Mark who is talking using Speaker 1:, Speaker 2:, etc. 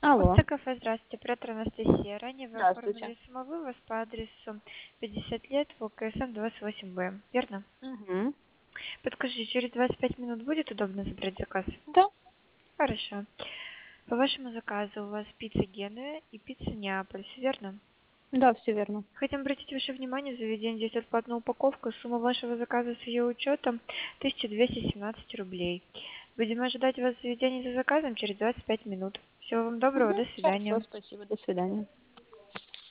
Speaker 1: Алло,
Speaker 2: Кафе, здравствуйте, оператор Анастасия. Ранее вы
Speaker 1: здравствуйте.
Speaker 2: оформили самовывоз по адресу 50 лет по КСМ 28Б, верно?
Speaker 1: Мгм.
Speaker 2: Подскажите, через 25 минут будет удобно забрать заказ?
Speaker 1: Да,
Speaker 2: Хорошо. По вашему заказу у вас пицца Генуя и пицца Неаполь, всё верно?
Speaker 1: да, все верно.
Speaker 2: Хотим обратить ваше внимание, заведение действует платная упаковка. Сумма вашего заказа с ее учетом 1217 рублей. Будем ожидать вас в заведении за заказом через 25 минут. Всего вам доброго,
Speaker 1: Мгм.
Speaker 2: до
Speaker 1: Хорошо,
Speaker 2: свидания.
Speaker 1: спасибо, до свидания.